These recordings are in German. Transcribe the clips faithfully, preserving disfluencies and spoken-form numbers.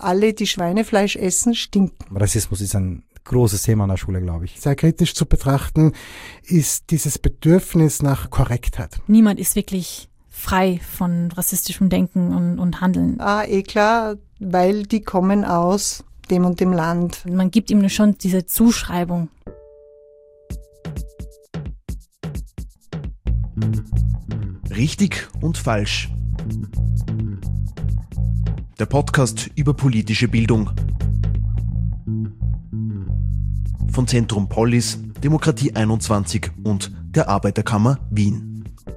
alle, die Schweinefleisch essen, stinken. Rassismus ist ein großes Thema an der Schule, glaube ich. Sehr kritisch zu betrachten ist dieses Bedürfnis nach Korrektheit. Niemand ist wirklich frei von rassistischem Denken und, und Handeln. Ah, eh klar, weil die kommen aus dem und dem Land. Man gibt ihm schon diese Zuschreibung. Richtig und falsch. Der Podcast über politische Bildung. Von Zentrum Polis, Demokratie einundzwanzig und der Arbeiterkammer Wien.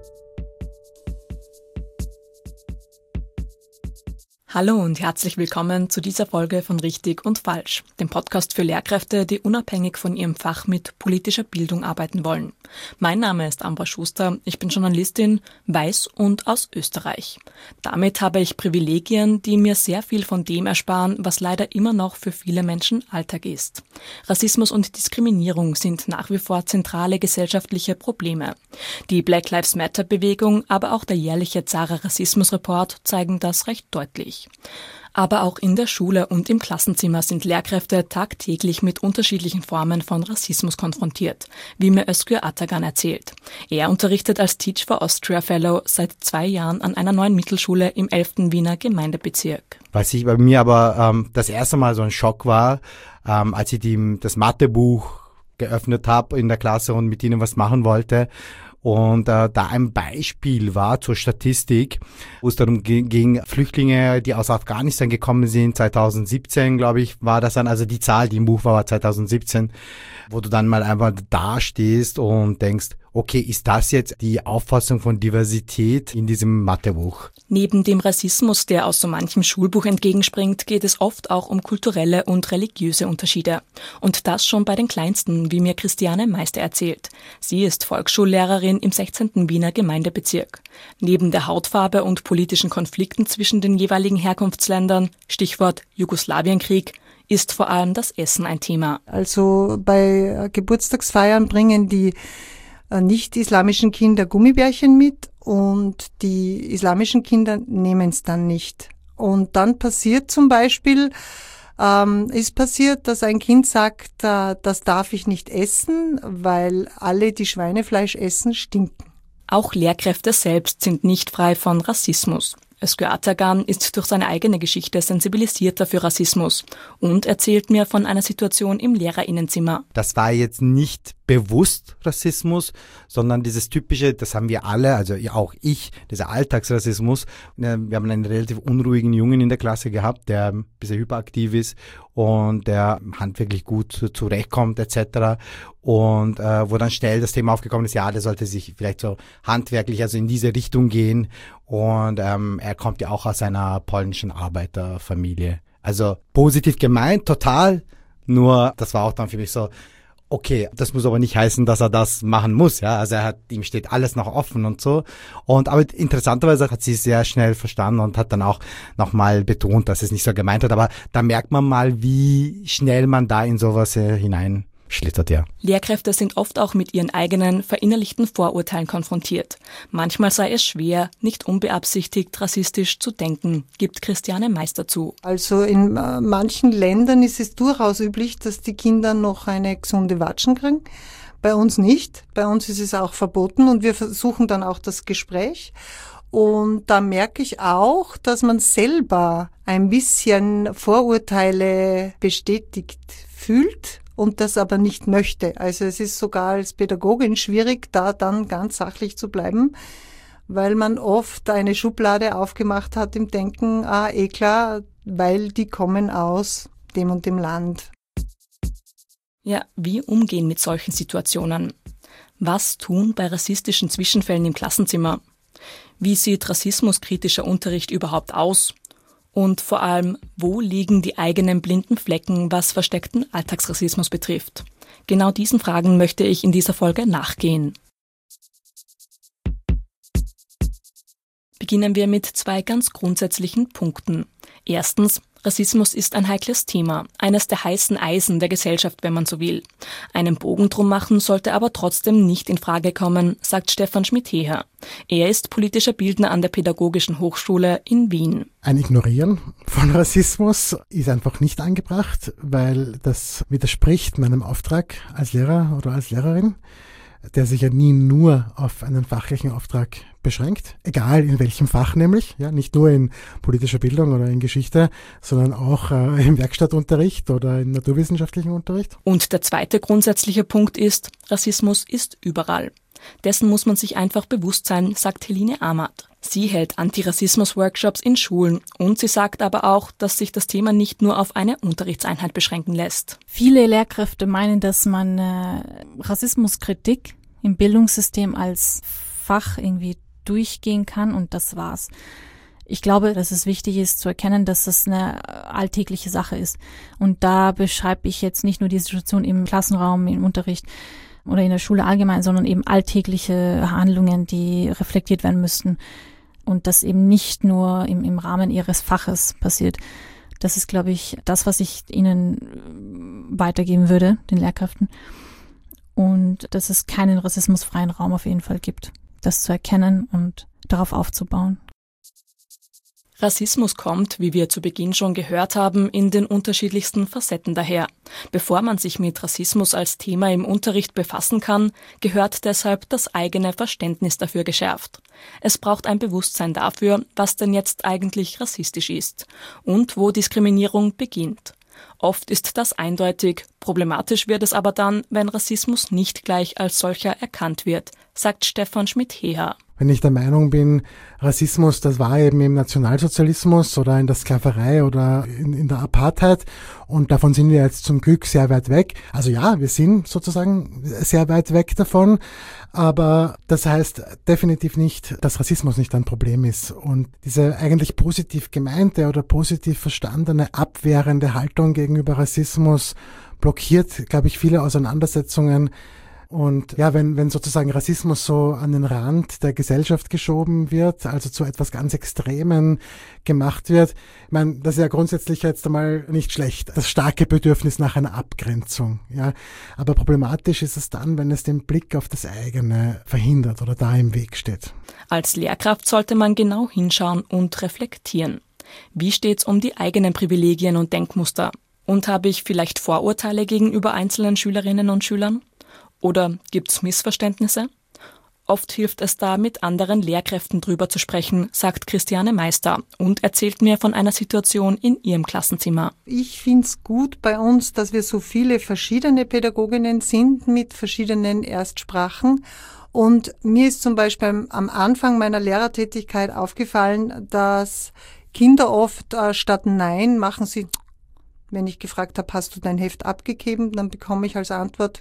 Hallo und herzlich willkommen zu dieser Folge von Richtig und Falsch, dem Podcast für Lehrkräfte, die unabhängig von ihrem Fach mit politischer Bildung arbeiten wollen. Mein Name ist Ambra Schuster, ich bin Journalistin, weiß und aus Österreich. Damit habe ich Privilegien, die mir sehr viel von dem ersparen, was leider immer noch für viele Menschen Alltag ist. Rassismus und Diskriminierung sind nach wie vor zentrale gesellschaftliche Probleme. Die Black Lives Matter Bewegung, aber auch der jährliche Zara Rassismus Report zeigen das recht deutlich. Aber auch in der Schule und im Klassenzimmer sind Lehrkräfte tagtäglich mit unterschiedlichen Formen von Rassismus konfrontiert, wie mir Özgür Atagan erzählt. Er unterrichtet als Teach for Austria Fellow seit zwei Jahren an einer neuen Mittelschule im elften Wiener Gemeindebezirk. Was ich bei mir aber ähm, das erste Mal so ein Schock war, ähm, als ich die, das Mathebuch geöffnet habe in der Klasse und mit ihnen was machen wollte. Und äh, da ein Beispiel war zur Statistik, wo es darum ging, ging, Flüchtlinge, die aus Afghanistan gekommen sind, zwanzig siebzehn, glaube ich, war das dann, also die Zahl, die im Buch war, war zwanzig siebzehn, wo du dann mal einfach dastehst und denkst, okay, ist das jetzt die Auffassung von Diversität in diesem Mathebuch? Neben dem Rassismus, der aus so manchem Schulbuch entgegenspringt, geht es oft auch um kulturelle und religiöse Unterschiede. Und das schon bei den Kleinsten, wie mir Christiane Meister erzählt. Sie ist Volksschullehrerin im sechzehnten Wiener Gemeindebezirk. Neben der Hautfarbe und politischen Konflikten zwischen den jeweiligen Herkunftsländern, Stichwort Jugoslawienkrieg, ist vor allem das Essen ein Thema. Also bei Geburtstagsfeiern bringen die nicht-islamischen Kinder Gummibärchen mit und die islamischen Kinder nehmen es dann nicht. Und dann passiert zum Beispiel, ähm, ist passiert, dass ein Kind sagt, äh, das darf ich nicht essen, weil alle, die Schweinefleisch essen, stinken. Auch Lehrkräfte selbst sind nicht frei von Rassismus. Özgür Atagan ist durch seine eigene Geschichte sensibilisierter für Rassismus und erzählt mir von einer Situation im Lehrerinnenzimmer. Das war jetzt nicht bewusst Rassismus, sondern dieses typische, das haben wir alle, also auch ich, dieser Alltagsrassismus. Wir haben einen relativ unruhigen Jungen in der Klasse gehabt, der ein bisschen hyperaktiv ist und der handwerklich gut zurechtkommt et cetera. Und äh, wo dann schnell das Thema aufgekommen ist, ja, der sollte sich vielleicht so handwerklich, also in diese Richtung gehen. Und ähm, er kommt ja auch aus einer polnischen Arbeiterfamilie. Also positiv gemeint, total. Nur das war auch dann für mich so, okay, das muss aber nicht heißen, dass er das machen muss, ja. Also er hat, ihm steht alles noch offen und so. Und aber interessanterweise hat sie es sehr schnell verstanden und hat dann auch nochmal betont, dass es nicht so gemeint hat. Aber da merkt man mal, wie schnell man da in sowas äh, hinein schlittert, ja. Lehrkräfte sind oft auch mit ihren eigenen verinnerlichten Vorurteilen konfrontiert. Manchmal sei es schwer, nicht unbeabsichtigt rassistisch zu denken, gibt Christiane Meister zu. Also in äh, manchen Ländern ist es durchaus üblich, dass die Kinder noch eine gesunde Watschen kriegen. Bei uns nicht. Bei uns ist es auch verboten und wir versuchen dann auch das Gespräch. Und da merke ich auch, dass man selber ein bisschen Vorurteile bestätigt fühlt und das aber nicht möchte. Also es ist sogar als Pädagogin schwierig, da dann ganz sachlich zu bleiben, weil man oft eine Schublade aufgemacht hat im Denken, ah, eh klar, weil die kommen aus dem und dem Land. Ja, wie umgehen mit solchen Situationen? Was tun bei rassistischen Zwischenfällen im Klassenzimmer? Wie sieht rassismuskritischer Unterricht überhaupt aus? Und vor allem, wo liegen die eigenen blinden Flecken, was versteckten Alltagsrassismus betrifft? Genau diesen Fragen möchte ich in dieser Folge nachgehen. Beginnen wir mit zwei ganz grundsätzlichen Punkten. Erstens, Rassismus ist ein heikles Thema, eines der heißen Eisen der Gesellschaft, wenn man so will. Einen Bogen drum machen sollte aber trotzdem nicht in Frage kommen, sagt Stefan Schmidt-Heher. Er ist politischer Bildner an der Pädagogischen Hochschule in Wien. Ein Ignorieren von Rassismus ist einfach nicht angebracht, weil das widerspricht meinem Auftrag als Lehrer oder als Lehrerin, der sich ja nie nur auf einen fachlichen Auftrag beschränkt, egal in welchem Fach nämlich, ja, nicht nur in politischer Bildung oder in Geschichte, sondern auch äh, im Werkstattunterricht oder im naturwissenschaftlichen Unterricht. Und der zweite grundsätzliche Punkt ist, Rassismus ist überall. Dessen muss man sich einfach bewusst sein, sagt Helene Ahmad. Sie hält Antirassismus-Workshops in Schulen und sie sagt aber auch, dass sich das Thema nicht nur auf eine Unterrichtseinheit beschränken lässt. Viele Lehrkräfte meinen, dass man äh, Rassismuskritik im Bildungssystem als Fach irgendwie durchgehen kann und das war's. Ich glaube, dass es wichtig ist zu erkennen, dass das eine alltägliche Sache ist. Und da beschreibe ich jetzt nicht nur die Situation im Klassenraum, im Unterricht oder in der Schule allgemein, sondern eben alltägliche Handlungen, die reflektiert werden müssten. Und das eben nicht nur im, im Rahmen ihres Faches passiert. Das ist, glaube ich, das, was ich ihnen weitergeben würde, den Lehrkräften. Und dass es keinen rassismusfreien Raum auf jeden Fall gibt. Das zu erkennen und darauf aufzubauen. Rassismus kommt, wie wir zu Beginn schon gehört haben, in den unterschiedlichsten Facetten daher. Bevor man sich mit Rassismus als Thema im Unterricht befassen kann, gehört deshalb das eigene Verständnis dafür geschärft. Es braucht ein Bewusstsein dafür, was denn jetzt eigentlich rassistisch ist und wo Diskriminierung beginnt. Oft ist das eindeutig, problematisch wird es aber dann, wenn Rassismus nicht gleich als solcher erkannt wird, sagt Stefan Schmidt-Heher. Wenn ich der Meinung bin, Rassismus, das war eben im Nationalsozialismus oder in der Sklaverei oder in, in der Apartheid und davon sind wir jetzt zum Glück sehr weit weg. Also ja, wir sind sozusagen sehr weit weg davon, aber das heißt definitiv nicht, dass Rassismus nicht ein Problem ist. Und diese eigentlich positiv gemeinte oder positiv verstandene abwehrende Haltung gegenüber Rassismus blockiert, glaube ich, viele Auseinandersetzungen. Und ja, wenn, wenn sozusagen Rassismus so an den Rand der Gesellschaft geschoben wird, also zu etwas ganz Extremen gemacht wird, ich meine, das ist ja grundsätzlich jetzt einmal nicht schlecht, das starke Bedürfnis nach einer Abgrenzung, ja. Aber problematisch ist es dann, wenn es den Blick auf das eigene verhindert oder da im Weg steht. Als Lehrkraft sollte man genau hinschauen und reflektieren. Wie steht's um die eigenen Privilegien und Denkmuster? Und habe ich vielleicht Vorurteile gegenüber einzelnen Schülerinnen und Schülern? Oder gibt's Missverständnisse? Oft hilft es da, mit anderen Lehrkräften drüber zu sprechen, sagt Christiane Meister und erzählt mir von einer Situation in ihrem Klassenzimmer. Ich find's gut bei uns, dass wir so viele verschiedene Pädagoginnen sind mit verschiedenen Erstsprachen. Und mir ist zum Beispiel am Anfang meiner Lehrertätigkeit aufgefallen, dass Kinder oft äh, statt Nein machen sie, wenn ich gefragt habe, hast du dein Heft abgegeben, dann bekomme ich als Antwort.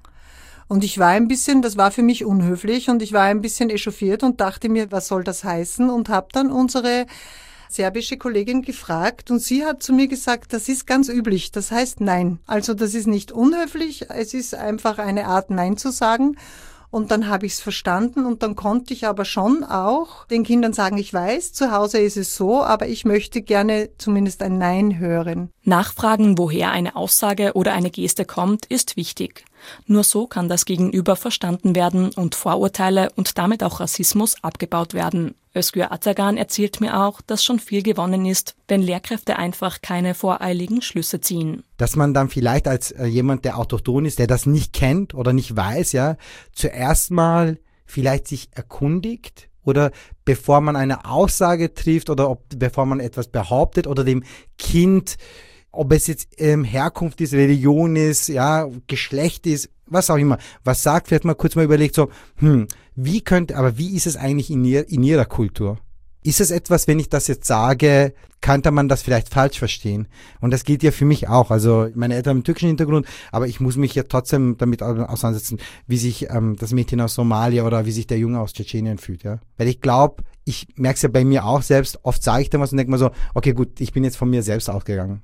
Und ich war ein bisschen, das war für mich unhöflich und ich war ein bisschen echauffiert und dachte mir, was soll das heißen? Und habe dann unsere serbische Kollegin gefragt und sie hat zu mir gesagt, das ist ganz üblich, das heißt Nein. Also das ist nicht unhöflich, es ist einfach eine Art Nein zu sagen. Und dann habe ich es verstanden und dann konnte ich aber schon auch den Kindern sagen, ich weiß, zu Hause ist es so, aber ich möchte gerne zumindest ein Nein hören. Nachfragen, woher eine Aussage oder eine Geste kommt, ist wichtig. Nur so kann das Gegenüber verstanden werden und Vorurteile und damit auch Rassismus abgebaut werden. Özgür Atagan erzählt mir auch, dass schon viel gewonnen ist, wenn Lehrkräfte einfach keine voreiligen Schlüsse ziehen. Dass man dann vielleicht als äh, jemand, der autochton ist, der das nicht kennt oder nicht weiß, ja, zuerst mal vielleicht sich erkundigt oder bevor man eine Aussage trifft oder ob, bevor man etwas behauptet oder dem Kind, ob es jetzt ähm, Herkunft ist, Religion ist, ja, Geschlecht ist, was auch immer, was sagt, vielleicht mal kurz mal überlegt, so, hm, wie könnte, aber wie ist es eigentlich in, ihr, in ihrer Kultur? Ist es etwas, wenn ich das jetzt sage, könnte man das vielleicht falsch verstehen? Und das gilt ja für mich auch. Also meine Eltern haben einen türkischen Hintergrund, aber ich muss mich ja trotzdem damit auseinandersetzen, wie sich ähm, das Mädchen aus Somalia oder wie sich der Junge aus Tschetschenien fühlt. Ja? Weil ich glaube, ich merke es ja bei mir auch selbst, oft sage ich dann was und denke mir so, okay gut, ich bin jetzt von mir selbst ausgegangen.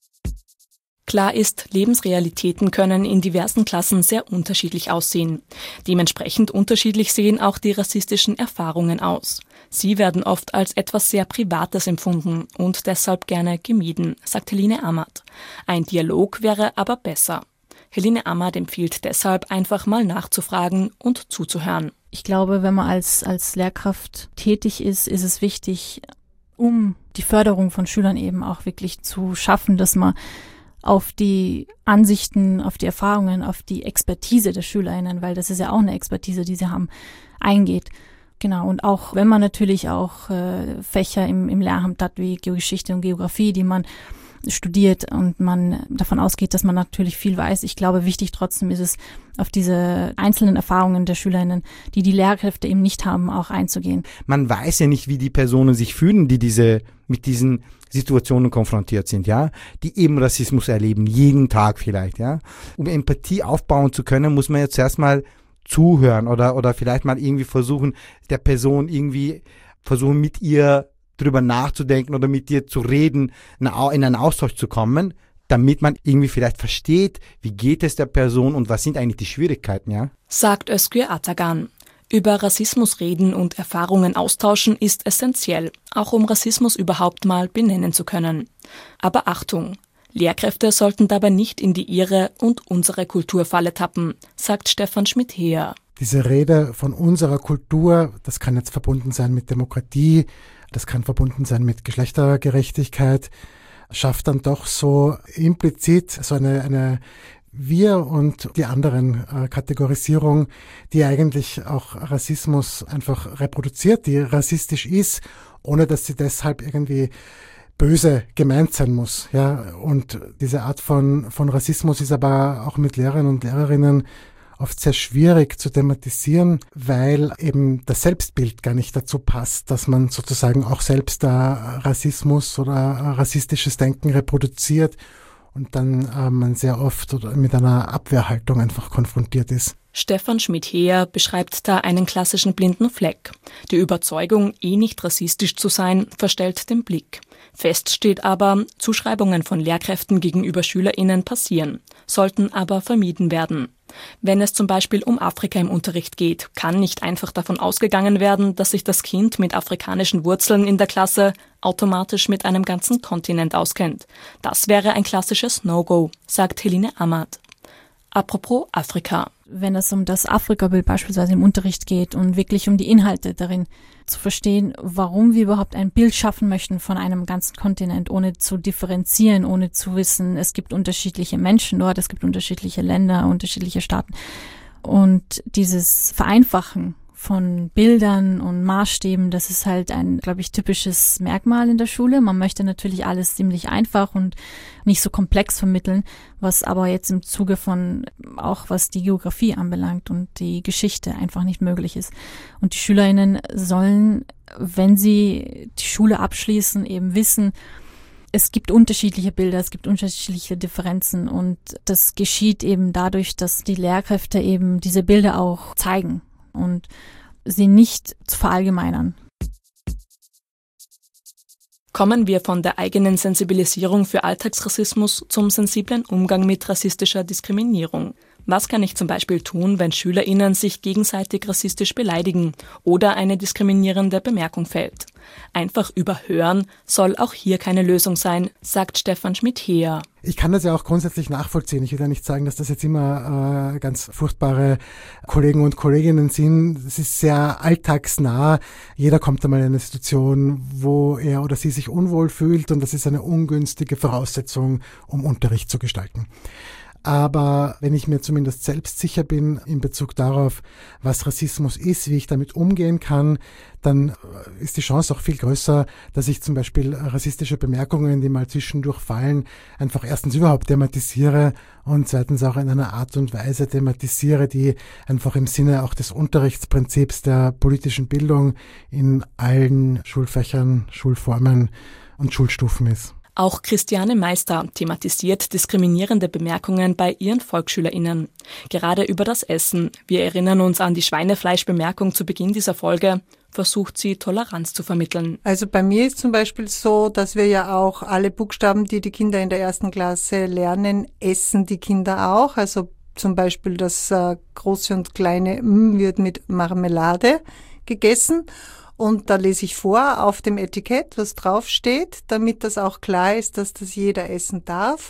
Klar ist, Lebensrealitäten können in diversen Klassen sehr unterschiedlich aussehen. Dementsprechend unterschiedlich sehen auch die rassistischen Erfahrungen aus. Sie werden oft als etwas sehr Privates empfunden und deshalb gerne gemieden, sagt Helene Ammann. Ein Dialog wäre aber besser. Helene Ammann empfiehlt deshalb, einfach mal nachzufragen und zuzuhören. Ich glaube, wenn man als, als Lehrkraft tätig ist, ist es wichtig, um die Förderung von Schülern eben auch wirklich zu schaffen, dass man auf die Ansichten, auf die Erfahrungen, auf die Expertise der SchülerInnen, weil das ist ja auch eine Expertise, die sie haben, eingeht. Genau, und auch wenn man natürlich auch äh, Fächer im, im Lehramt hat, wie Geschichte und Geografie, die man studiert und man davon ausgeht, dass man natürlich viel weiß. Ich glaube, wichtig trotzdem ist es, auf diese einzelnen Erfahrungen der SchülerInnen, die die Lehrkräfte eben nicht haben, auch einzugehen. Man weiß ja nicht, wie die Personen sich fühlen, die diese mit diesen Situationen konfrontiert sind, ja, die eben Rassismus erleben, jeden Tag vielleicht, ja. Um Empathie aufbauen zu können, muss man jetzt erstmal zuhören oder oder vielleicht mal irgendwie versuchen, der Person irgendwie versuchen, mit ihr drüber nachzudenken oder mit dir zu reden, in einen Austausch zu kommen, damit man irgendwie vielleicht versteht, wie geht es der Person und was sind eigentlich die Schwierigkeiten, ja? Sagt Özgür Atagan. Über Rassismus reden und Erfahrungen austauschen ist essentiell, auch um Rassismus überhaupt mal benennen zu können. Aber Achtung, Lehrkräfte sollten dabei nicht in die ihre und unsere Kulturfalle tappen, sagt Stefan Schmidt-Heer. Diese Rede von unserer Kultur, das kann jetzt verbunden sein mit Demokratie, das kann verbunden sein mit Geschlechtergerechtigkeit, schafft dann doch so implizit so eine, eine Wir und die anderen äh, Kategorisierung, die eigentlich auch Rassismus einfach reproduziert, die rassistisch ist, ohne dass sie deshalb irgendwie böse gemeint sein muss. Ja, und diese Art von, von Rassismus ist aber auch mit Lehrern und Lehrerinnen oft sehr schwierig zu thematisieren, weil eben das Selbstbild gar nicht dazu passt, dass man sozusagen auch selbst da Rassismus oder rassistisches Denken reproduziert und dann äh, man sehr oft oder mit einer Abwehrhaltung einfach konfrontiert ist. Stefan Schmidt-Heer beschreibt da einen klassischen blinden Fleck. Die Überzeugung, eh nicht rassistisch zu sein, verstellt den Blick. Fest steht aber, Zuschreibungen von Lehrkräften gegenüber SchülerInnen passieren, sollten aber vermieden werden. Wenn es zum Beispiel um Afrika im Unterricht geht, kann nicht einfach davon ausgegangen werden, dass sich das Kind mit afrikanischen Wurzeln in der Klasse automatisch mit einem ganzen Kontinent auskennt. Das wäre ein klassisches No-Go, sagt Helene Ammann. Apropos Afrika. Wenn es um das Afrikabild beispielsweise im Unterricht geht und wirklich um die Inhalte darin zu verstehen, warum wir überhaupt ein Bild schaffen möchten von einem ganzen Kontinent, ohne zu differenzieren, ohne zu wissen, es gibt unterschiedliche Menschen dort, es gibt unterschiedliche Länder, unterschiedliche Staaten. Und dieses Vereinfachen von Bildern und Maßstäben, das ist halt ein, glaube ich, typisches Merkmal in der Schule. Man möchte natürlich alles ziemlich einfach und nicht so komplex vermitteln, was aber jetzt im Zuge von auch was die Geografie anbelangt und die Geschichte einfach nicht möglich ist. Und die SchülerInnen sollen, wenn sie die Schule abschließen, eben wissen, es gibt unterschiedliche Bilder, es gibt unterschiedliche Differenzen und das geschieht eben dadurch, dass die Lehrkräfte eben diese Bilder auch zeigen und sie nicht zu verallgemeinern. Kommen wir von der eigenen Sensibilisierung für Alltagsrassismus zum sensiblen Umgang mit rassistischer Diskriminierung. Was kann ich zum Beispiel tun, wenn SchülerInnen sich gegenseitig rassistisch beleidigen oder eine diskriminierende Bemerkung fällt? Einfach überhören soll auch hier keine Lösung sein, sagt Stefan Schmidt-Heer. Ich kann das ja auch grundsätzlich nachvollziehen. Ich will ja nicht sagen, dass das jetzt immer äh, ganz furchtbare Kollegen und Kolleginnen sind. Es ist sehr alltagsnah. Jeder kommt einmal in eine Situation, wo er oder sie sich unwohl fühlt und das ist eine ungünstige Voraussetzung, um Unterricht zu gestalten. Aber wenn ich mir zumindest selbst sicher bin in Bezug darauf, was Rassismus ist, wie ich damit umgehen kann, dann ist die Chance auch viel größer, dass ich zum Beispiel rassistische Bemerkungen, die mal zwischendurch fallen, einfach erstens überhaupt thematisiere und zweitens auch in einer Art und Weise thematisiere, die einfach im Sinne auch des Unterrichtsprinzips der politischen Bildung in allen Schulfächern, Schulformen und Schulstufen ist. Auch Christiane Meister thematisiert diskriminierende Bemerkungen bei ihren VolksschülerInnen. Gerade über das Essen, wir erinnern uns an die Schweinefleischbemerkung zu Beginn dieser Folge, versucht sie Toleranz zu vermitteln. Also bei mir ist zum Beispiel so, dass wir ja auch alle Buchstaben, die die Kinder in der ersten Klasse lernen, essen die Kinder auch. Also zum Beispiel das äh, große und kleine M wird mit Marmelade gegessen. Und da lese ich vor auf dem Etikett, was draufsteht, damit das auch klar ist, dass das jeder essen darf.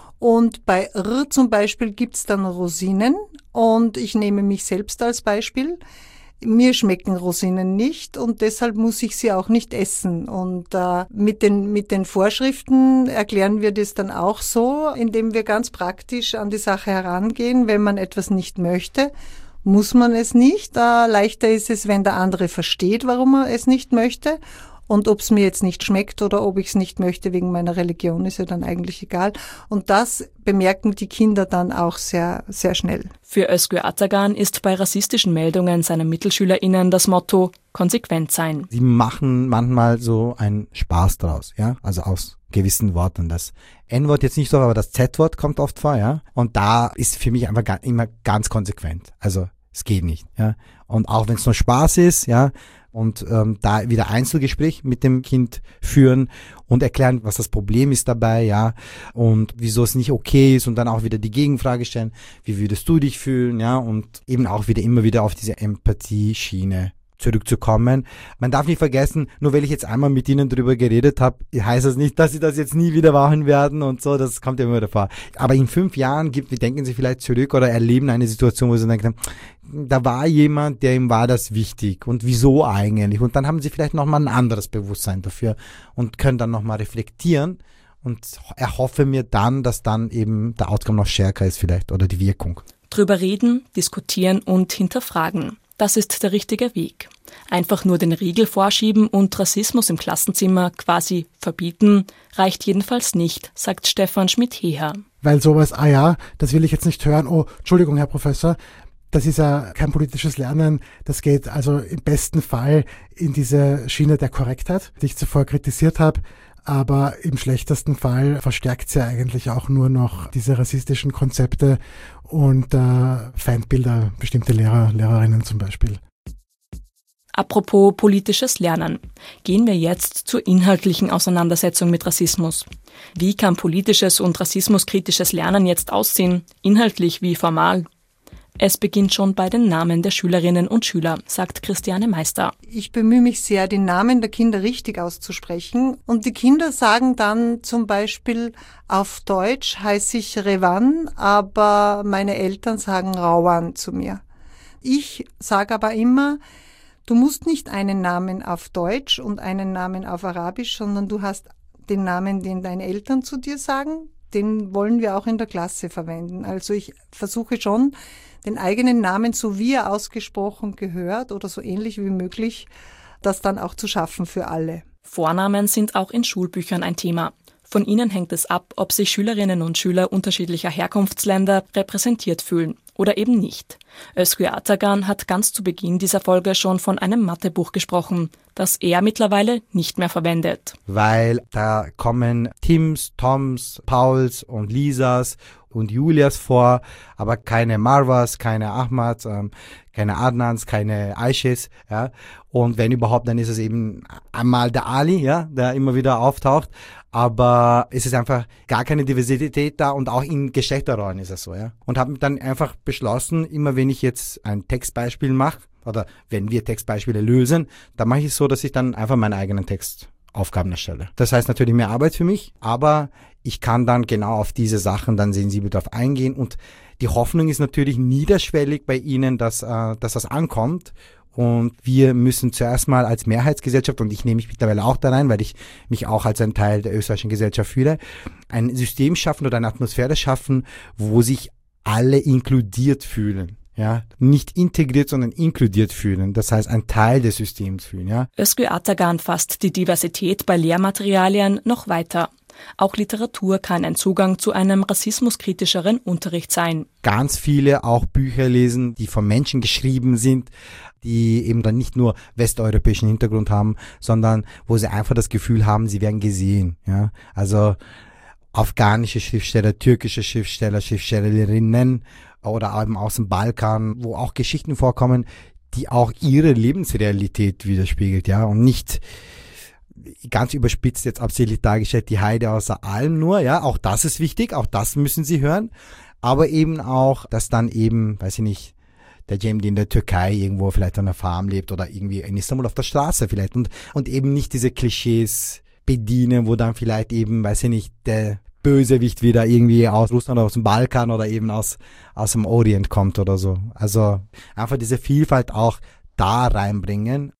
Und bei R zum Beispiel gibt's dann Rosinen und ich nehme mich selbst als Beispiel. Mir schmecken Rosinen nicht und deshalb muss ich sie auch nicht essen. Und äh, mit den mit den Vorschriften erklären wir das dann auch so, indem wir ganz praktisch an die Sache herangehen. Wenn man etwas nicht möchte, muss man es nicht. Äh, leichter ist es, wenn der andere versteht, warum er es nicht möchte. Und ob es mir jetzt nicht schmeckt oder ob ich es nicht möchte wegen meiner Religion, ist ja dann eigentlich egal. Und das bemerken die Kinder dann auch sehr, sehr schnell. Für Özgür Atagan ist bei rassistischen Meldungen seiner MittelschülerInnen das Motto konsequent sein. Sie machen manchmal so einen Spaß draus, ja, also aus gewissen Worten. Das N-Wort jetzt nicht so, aber das Z-Wort kommt oft vor, ja. Und da ist für mich einfach immer ganz konsequent. Also es geht nicht, ja. Und auch wenn es nur Spaß ist, ja, und ähm, da wieder Einzelgespräch mit dem Kind führen und erklären, was das Problem ist dabei, ja, und wieso es nicht okay ist und dann auch wieder die Gegenfrage stellen, wie würdest du dich fühlen, ja, und eben auch wieder immer wieder auf diese Empathie-Schiene zurückzukommen. Man darf nicht vergessen, nur weil ich jetzt einmal mit Ihnen drüber geredet habe, heißt das nicht, dass Sie das jetzt nie wieder machen werden und so, das kommt ja immer wieder vor. Aber in fünf Jahren gibt, denken Sie vielleicht zurück oder erleben eine Situation, wo Sie denken, da war jemand, der ihm war das wichtig und wieso eigentlich? Und dann haben Sie vielleicht nochmal ein anderes Bewusstsein dafür und können dann nochmal reflektieren und erhoffe mir dann, dass dann eben der Outcome noch stärker ist vielleicht oder die Wirkung. Drüber reden, diskutieren und hinterfragen. Das ist der richtige Weg. Einfach nur den Riegel vorschieben und Rassismus im Klassenzimmer quasi verbieten, reicht jedenfalls nicht, sagt Stefan Schmidt-Heher. Weil sowas, ah ja, das will ich jetzt nicht hören, oh, Entschuldigung, Herr Professor, das ist ja kein politisches Lernen, das geht also im besten Fall in diese Schiene der Korrektheit, die ich zuvor kritisiert habe. Aber im schlechtesten Fall verstärkt sie ja eigentlich auch nur noch diese rassistischen Konzepte und äh, Feindbilder bestimmter Lehrer, Lehrerinnen zum Beispiel. Apropos politisches Lernen. Gehen wir jetzt zur inhaltlichen Auseinandersetzung mit Rassismus. Wie kann politisches und rassismuskritisches Lernen jetzt aussehen, inhaltlich wie formal? Es beginnt schon bei den Namen der Schülerinnen und Schüler, sagt Christiane Meister. Ich bemühe mich sehr, die Namen der Kinder richtig auszusprechen. Und die Kinder sagen dann zum Beispiel, auf Deutsch heiße ich Revan, aber meine Eltern sagen Rauan zu mir. Ich sage aber immer, du musst nicht einen Namen auf Deutsch und einen Namen auf Arabisch, sondern du hast den Namen, den deine Eltern zu dir sagen. Den wollen wir auch in der Klasse verwenden. Also ich versuche schon, den eigenen Namen, so wie er ausgesprochen gehört oder so ähnlich wie möglich, das dann auch zu schaffen für alle. Vornamen sind auch in Schulbüchern ein Thema. Von ihnen hängt es ab, ob sich Schülerinnen und Schüler unterschiedlicher Herkunftsländer repräsentiert fühlen oder eben nicht. Özgür Atagan hat ganz zu Beginn dieser Folge schon von einem Mathebuch gesprochen, das er mittlerweile nicht mehr verwendet. Weil da kommen Tims, Toms, Pauls und Lisas und Julias vor, aber keine Marwas, keine Ahmads, ähm, keine Adnans, keine Aishes, ja. Und wenn überhaupt, dann ist es eben einmal der Ali, ja, der immer wieder auftaucht. Aber es ist einfach gar keine Diversität da und auch in Geschlechterrollen ist es so, ja. Und habe dann einfach beschlossen, immer wenn ich jetzt ein Textbeispiel mache, oder wenn wir Textbeispiele lösen, dann mache ich es so, dass ich dann einfach meinen eigenen Textaufgaben erstelle. Das heißt natürlich mehr Arbeit für mich, aber ich kann dann genau auf diese Sachen dann sensibel drauf eingehen und die Hoffnung ist natürlich niederschwellig bei Ihnen, dass, äh, dass das ankommt. Und wir müssen zuerst mal als Mehrheitsgesellschaft, und ich nehme mich mittlerweile auch da rein, weil ich mich auch als ein Teil der österreichischen Gesellschaft fühle, ein System schaffen oder eine Atmosphäre schaffen, wo sich alle inkludiert fühlen. Ja, nicht integriert, sondern inkludiert fühlen. Das heißt, ein Teil des Systems fühlen. Ja. Özgür Atagan fasst die Diversität bei Lehrmaterialien noch weiter. Auch Literatur kann ein Zugang zu einem rassismuskritischeren Unterricht sein. Ganz viele auch Bücher lesen, die von Menschen geschrieben sind, die eben dann nicht nur westeuropäischen Hintergrund haben, sondern wo sie einfach das Gefühl haben, sie werden gesehen. Ja, also afghanische Schriftsteller, türkische Schriftsteller, Schriftstellerinnen oder eben aus dem Balkan, wo auch Geschichten vorkommen, die auch ihre Lebensrealität widerspiegelt, ja, und nicht ganz überspitzt jetzt absichtlich dargestellt, die Heide außer Alm nur, ja, auch das ist wichtig, auch das müssen Sie hören, aber eben auch, dass dann eben, weiß ich nicht, der jemand in der Türkei irgendwo vielleicht an einer Farm lebt oder irgendwie in Istanbul auf der Straße vielleicht und, und eben nicht diese Klischees bedienen, wo dann vielleicht eben, weiß ich nicht, der Bösewicht wieder irgendwie aus Russland oder aus dem Balkan oder eben aus, aus dem Orient kommt oder so. Also einfach diese Vielfalt auch da reinbringen.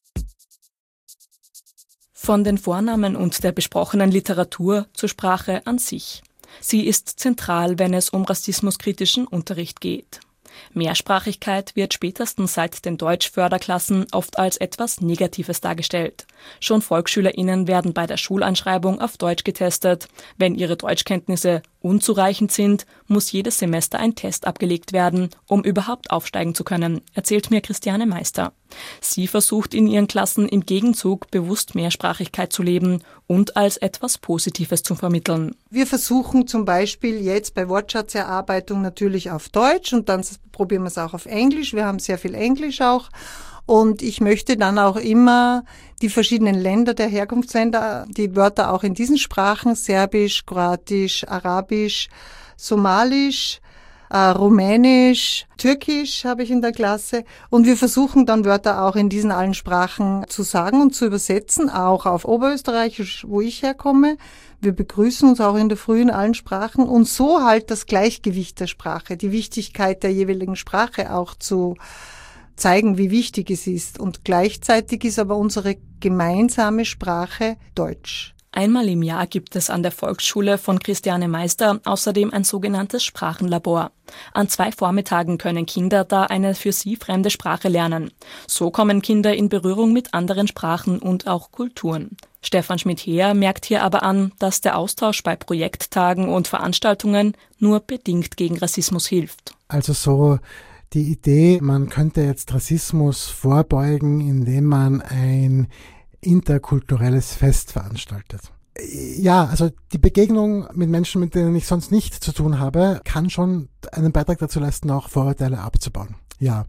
Von den Vornamen und der besprochenen Literatur zur Sprache an sich. Sie ist zentral, wenn es um rassismuskritischen Unterricht geht. Mehrsprachigkeit wird spätestens seit den Deutschförderklassen oft als etwas Negatives dargestellt. Schon VolksschülerInnen werden bei der Schuleinschreibung auf Deutsch getestet. Wenn ihre Deutschkenntnisse unzureichend sind, muss jedes Semester ein Test abgelegt werden, um überhaupt aufsteigen zu können, erzählt mir Christiane Meister. Sie versucht in ihren Klassen im Gegenzug bewusst Mehrsprachigkeit zu leben und als etwas Positives zu vermitteln. Wir versuchen zum Beispiel jetzt bei Wortschatzerarbeitung natürlich auf Deutsch und dann probieren wir es auch auf Englisch. Wir haben sehr viel Englisch auch. Und ich möchte dann auch immer die verschiedenen Länder, der Herkunftsländer, die Wörter auch in diesen Sprachen, Serbisch, Kroatisch, Arabisch, Somalisch, äh, Rumänisch, Türkisch habe ich in der Klasse. Und wir versuchen dann Wörter auch in diesen allen Sprachen zu sagen und zu übersetzen, auch auf Oberösterreichisch, wo ich herkomme. Wir begrüßen uns auch in der Früh in allen Sprachen und so halt das Gleichgewicht der Sprache, die Wichtigkeit der jeweiligen Sprache auch zu zeigen, wie wichtig es ist. Und gleichzeitig ist aber unsere gemeinsame Sprache Deutsch. Einmal im Jahr gibt es an der Volksschule von Christiane Meister außerdem ein sogenanntes Sprachenlabor. An zwei Vormittagen können Kinder da eine für sie fremde Sprache lernen. So kommen Kinder in Berührung mit anderen Sprachen und auch Kulturen. Stefan Schmidt-Heer merkt hier aber an, dass der Austausch bei Projekttagen und Veranstaltungen nur bedingt gegen Rassismus hilft. Also so die Idee, man könnte jetzt Rassismus vorbeugen, indem man ein interkulturelles Fest veranstaltet. Ja, also die Begegnung mit Menschen, mit denen ich sonst nichts zu tun habe, kann schon einen Beitrag dazu leisten, auch Vorurteile abzubauen. Ja.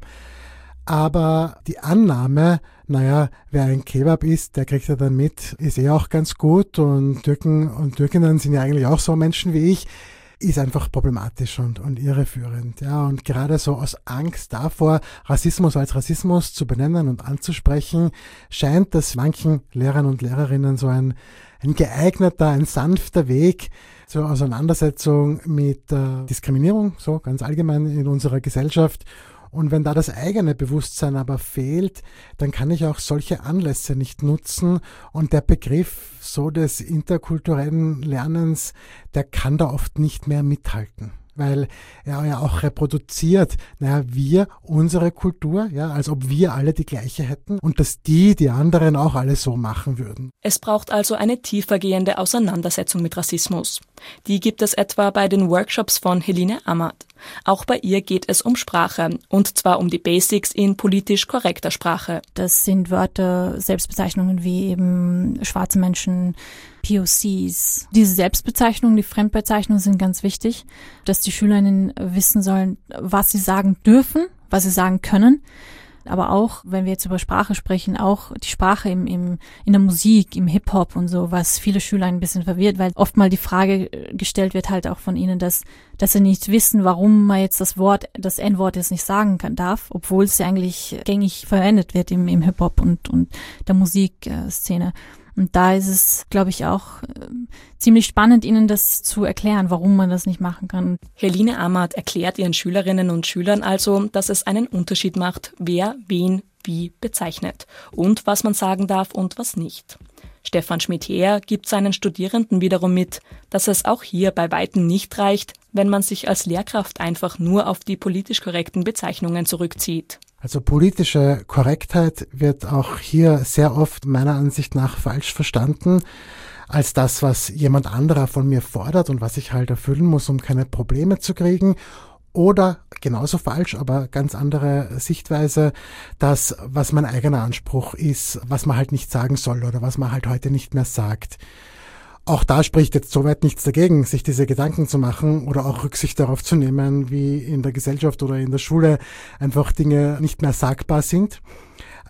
Aber die Annahme, naja, wer ein Kebab isst, der kriegt ja dann mit, ist eh auch ganz gut und Türken und Türkinnen sind ja eigentlich auch so Menschen wie ich, ist einfach problematisch und, und irreführend. Ja, und gerade so aus Angst davor, Rassismus als Rassismus zu benennen und anzusprechen, scheint das manchen Lehrern und Lehrerinnen so ein, ein geeigneter, ein sanfter Weg zur Auseinandersetzung mit äh, Diskriminierung, so ganz allgemein in unserer Gesellschaft. Und wenn da das eigene Bewusstsein aber fehlt, dann kann ich auch solche Anlässe nicht nutzen. Und der Begriff so des interkulturellen Lernens, der kann da oft nicht mehr mithalten. Weil er ja auch reproduziert, naja, wir, unsere Kultur, ja, als ob wir alle die gleiche hätten und dass die, die anderen auch alle so machen würden. Es braucht also eine tiefergehende Auseinandersetzung mit Rassismus. Die gibt es etwa bei den Workshops von Heline Ammert. Auch bei ihr geht es um Sprache, und zwar um die Basics in politisch korrekter Sprache. Das sind Wörter, Selbstbezeichnungen wie eben schwarze Menschen, P O Cs. Diese Selbstbezeichnungen, die Fremdbezeichnungen sind ganz wichtig, dass die Schülerinnen wissen sollen, was sie sagen dürfen, was sie sagen können. Aber auch, wenn wir jetzt über Sprache sprechen, auch die Sprache im, im, in der Musik, im Hip-Hop und so, was viele Schüler ein bisschen verwirrt, weil oft mal die Frage gestellt wird halt auch von ihnen, dass, dass sie nicht wissen, warum man jetzt das Wort, das En-Wort jetzt nicht sagen kann, darf, obwohl es ja eigentlich gängig verwendet wird im, im Hip-Hop und, und der Musikszene. Und da ist es, glaube ich, auch äh, ziemlich spannend, ihnen das zu erklären, warum man das nicht machen kann. Heline Ammert erklärt ihren Schülerinnen und Schülern also, dass es einen Unterschied macht, wer wen wie bezeichnet und was man sagen darf und was nicht. Stefan Schmidt-Heer gibt seinen Studierenden wiederum mit, dass es auch hier bei Weitem nicht reicht, wenn man sich als Lehrkraft einfach nur auf die politisch korrekten Bezeichnungen zurückzieht. Also politische Korrektheit wird auch hier sehr oft meiner Ansicht nach falsch verstanden als das, was jemand anderer von mir fordert und was ich halt erfüllen muss, um keine Probleme zu kriegen. Oder genauso falsch, aber ganz andere Sichtweise, das, was mein eigener Anspruch ist, was man halt nicht sagen soll oder was man halt heute nicht mehr sagt. Auch da spricht jetzt soweit nichts dagegen, sich diese Gedanken zu machen oder auch Rücksicht darauf zu nehmen, wie in der Gesellschaft oder in der Schule einfach Dinge nicht mehr sagbar sind.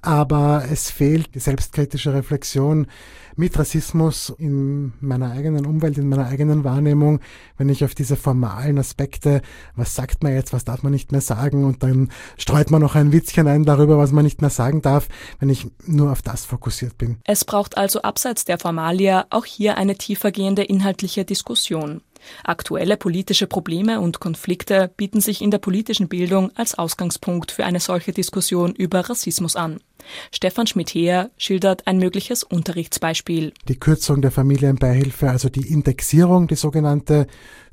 aber es fehlt die selbstkritische Reflexion mit Rassismus in meiner eigenen Umwelt, in meiner eigenen Wahrnehmung, wenn ich auf diese formalen Aspekte, was sagt man jetzt, was darf man nicht mehr sagen, und dann streut man noch ein Witzchen ein darüber, was man nicht mehr sagen darf, wenn ich nur auf das fokussiert bin. Es braucht also abseits der Formalia auch hier eine tiefergehende inhaltliche Diskussion. Aktuelle politische Probleme und Konflikte bieten sich in der politischen Bildung als Ausgangspunkt für eine solche Diskussion über Rassismus an. Stefan Schmidt-Heer schildert ein mögliches Unterrichtsbeispiel. Die Kürzung der Familienbeihilfe, also die Indexierung, die sogenannte,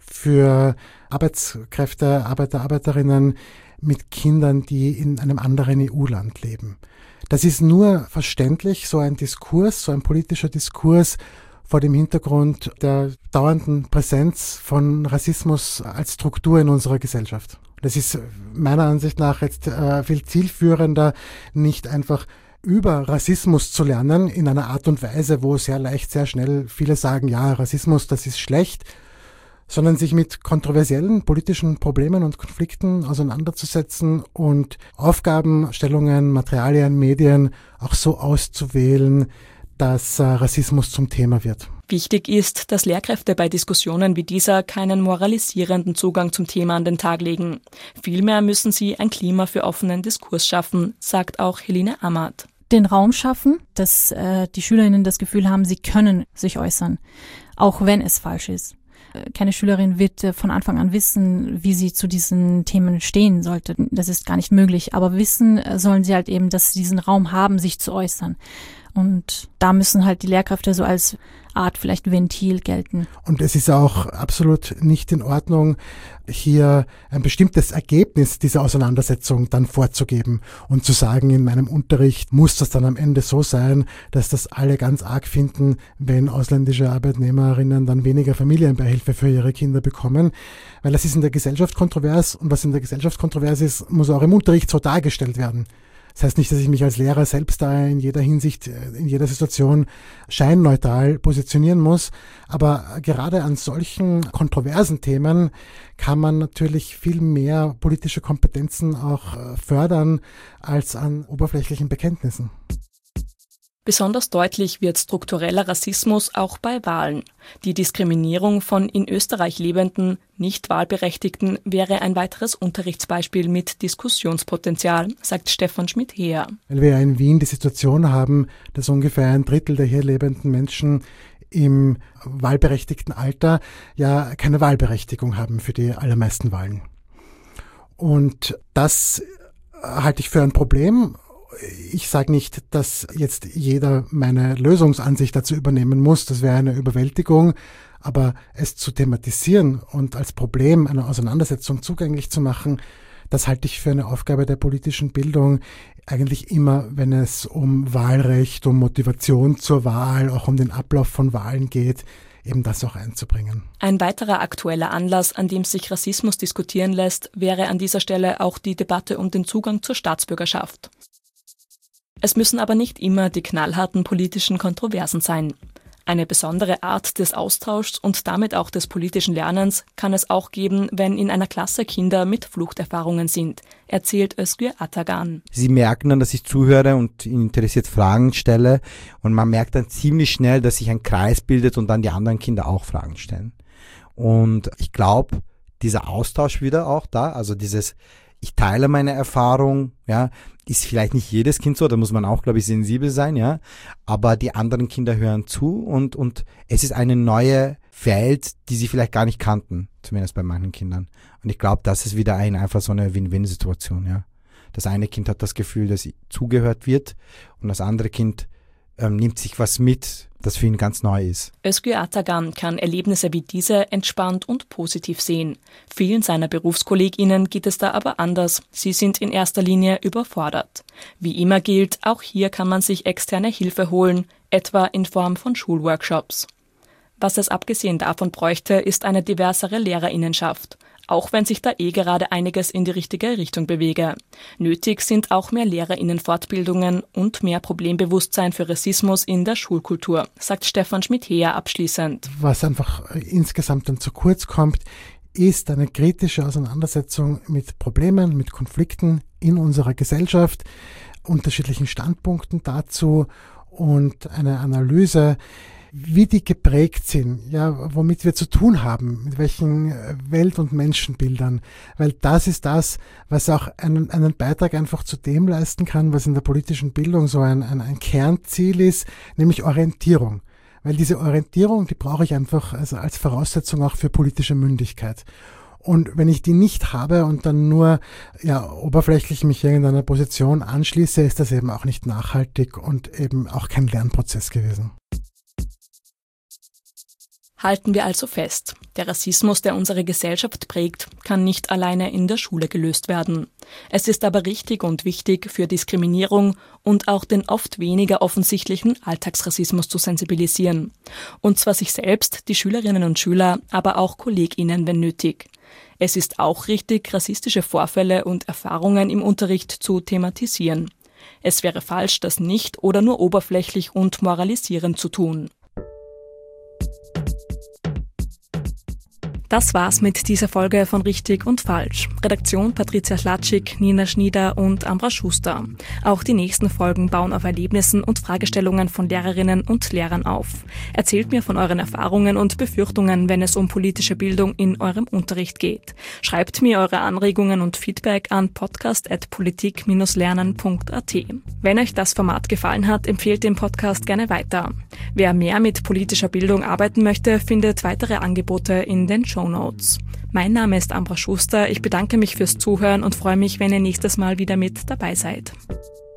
für Arbeitskräfte, Arbeiter, Arbeiterinnen mit Kindern, die in einem anderen E U-Land leben. Das ist nur verständlich, so ein Diskurs, so ein politischer Diskurs, vor dem Hintergrund der dauernden Präsenz von Rassismus als Struktur in unserer Gesellschaft. Das ist meiner Ansicht nach jetzt äh, viel zielführender, nicht einfach über Rassismus zu lernen in einer Art und Weise, wo sehr leicht, sehr schnell viele sagen, ja, Rassismus, das ist schlecht, sondern sich mit kontroversiellen politischen Problemen und Konflikten auseinanderzusetzen und Aufgabenstellungen, Materialien, Medien auch so auszuwählen, dass äh, Rassismus zum Thema wird. Wichtig ist, dass Lehrkräfte bei Diskussionen wie dieser keinen moralisierenden Zugang zum Thema an den Tag legen. Vielmehr müssen sie ein Klima für offenen Diskurs schaffen, sagt auch Helene Amart. Den Raum schaffen, dass äh, die SchülerInnen das Gefühl haben, sie können sich äußern, auch wenn es falsch ist. Keine Schülerin wird äh, von Anfang an wissen, wie sie zu diesen Themen stehen sollte. Das ist gar nicht möglich. Aber wissen äh, sollen sie halt eben, dass sie diesen Raum haben, sich zu äußern. Und da müssen halt die Lehrkräfte so als Art vielleicht Ventil gelten. Und es ist auch absolut nicht in Ordnung, hier ein bestimmtes Ergebnis dieser Auseinandersetzung dann vorzugeben und zu sagen, in meinem Unterricht muss das dann am Ende so sein, dass das alle ganz arg finden, wenn ausländische Arbeitnehmerinnen dann weniger Familienbeihilfe für ihre Kinder bekommen. Weil das ist in der Gesellschaft kontrovers, und was in der Gesellschaft kontrovers ist, muss auch im Unterricht so dargestellt werden. Das heißt nicht, dass ich mich als Lehrer selbst da in jeder Hinsicht, in jeder Situation scheinneutral positionieren muss, aber gerade an solchen kontroversen Themen kann man natürlich viel mehr politische Kompetenzen auch fördern als an oberflächlichen Bekenntnissen. Besonders deutlich wird struktureller Rassismus auch bei Wahlen. Die Diskriminierung von in Österreich lebenden, nicht Wahlberechtigten wäre ein weiteres Unterrichtsbeispiel mit Diskussionspotenzial, sagt Stefan Schmidt-Heer. Weil wir ja in Wien die Situation haben, dass ungefähr ein Drittel der hier lebenden Menschen im wahlberechtigten Alter ja keine Wahlberechtigung haben für die allermeisten Wahlen. Und das halte ich für ein Problem. Ich sage nicht, dass jetzt jeder meine Lösungsansicht dazu übernehmen muss, das wäre eine Überwältigung, aber es zu thematisieren und als Problem einer Auseinandersetzung zugänglich zu machen, das halte ich für eine Aufgabe der politischen Bildung, eigentlich immer, wenn es um Wahlrecht, um Motivation zur Wahl, auch um den Ablauf von Wahlen geht, eben das auch einzubringen. Ein weiterer aktueller Anlass, an dem sich Rassismus diskutieren lässt, wäre an dieser Stelle auch die Debatte um den Zugang zur Staatsbürgerschaft. Es müssen aber nicht immer die knallharten politischen Kontroversen sein. Eine besondere Art des Austauschs und damit auch des politischen Lernens kann es auch geben, wenn in einer Klasse Kinder mit Fluchterfahrungen sind, erzählt Özgür Atagan. Sie merken dann, dass ich zuhöre und ihnen interessiert Fragen stelle, und man merkt dann ziemlich schnell, dass sich ein Kreis bildet und dann die anderen Kinder auch Fragen stellen. Und ich glaube, dieser Austausch wieder auch da, also dieses ich teile meine Erfahrung, ja, ist vielleicht nicht jedes Kind so, da muss man auch, glaube ich, sensibel sein, ja, aber die anderen Kinder hören zu, und, und es ist eine neue Welt, die sie vielleicht gar nicht kannten, zumindest bei manchen Kindern. Und ich glaube, das ist wieder ein, einfach so eine Win-Win-Situation, ja. Das eine Kind hat das Gefühl, dass zugehört wird, und das andere Kind ähm, nimmt sich was mit, das für ihn ganz neu ist. Özgür Atagan kann Erlebnisse wie diese entspannt und positiv sehen. Vielen seiner BerufskollegInnen geht es da aber anders. Sie sind in erster Linie überfordert. Wie immer gilt, auch hier kann man sich externe Hilfe holen, etwa in Form von Schulworkshops. Was es abgesehen davon bräuchte, ist eine diversere LehrerInnenschaft. Auch wenn sich da eh gerade einiges in die richtige Richtung bewege. Nötig sind auch mehr LehrerInnen-Fortbildungen und mehr Problembewusstsein für Rassismus in der Schulkultur, sagt Stefan Schmidt-Heer abschließend. Was einfach insgesamt dann zu kurz kommt, ist eine kritische Auseinandersetzung mit Problemen, mit Konflikten in unserer Gesellschaft, unterschiedlichen Standpunkten dazu und eine Analyse, wie die geprägt sind, ja, womit wir zu tun haben, mit welchen Welt- und Menschenbildern, weil das ist das, was auch einen, einen Beitrag einfach zu dem leisten kann, was in der politischen Bildung so ein, ein, ein Kernziel ist, nämlich Orientierung. Weil diese Orientierung, die brauche ich einfach also als Voraussetzung auch für politische Mündigkeit. Und wenn ich die nicht habe und dann nur ja oberflächlich mich irgendeiner Position anschließe, ist das eben auch nicht nachhaltig und eben auch kein Lernprozess gewesen. Halten wir also fest, der Rassismus, der unsere Gesellschaft prägt, kann nicht alleine in der Schule gelöst werden. Es ist aber richtig und wichtig, für Diskriminierung und auch den oft weniger offensichtlichen Alltagsrassismus zu sensibilisieren. Und zwar sich selbst, die Schülerinnen und Schüler, aber auch KollegInnen, wenn nötig. Es ist auch richtig, rassistische Vorfälle und Erfahrungen im Unterricht zu thematisieren. Es wäre falsch, das nicht oder nur oberflächlich und moralisierend zu tun. Das war's mit dieser Folge von Richtig und Falsch. Redaktion Patricia Schlatschik, Nina Schnieder und Ambra Schuster. Auch die nächsten Folgen bauen auf Erlebnissen und Fragestellungen von Lehrerinnen und Lehrern auf. Erzählt mir von euren Erfahrungen und Befürchtungen, wenn es um politische Bildung in eurem Unterricht geht. Schreibt mir eure Anregungen und Feedback an podcast at politik dash lernen punkt a t. Wenn euch das Format gefallen hat, empfehlt den Podcast gerne weiter. Wer mehr mit politischer Bildung arbeiten möchte, findet weitere Angebote in den Shownotes. Mein Name ist Ambra Schuster, ich bedanke mich fürs Zuhören und freue mich, wenn ihr nächstes Mal wieder mit dabei seid.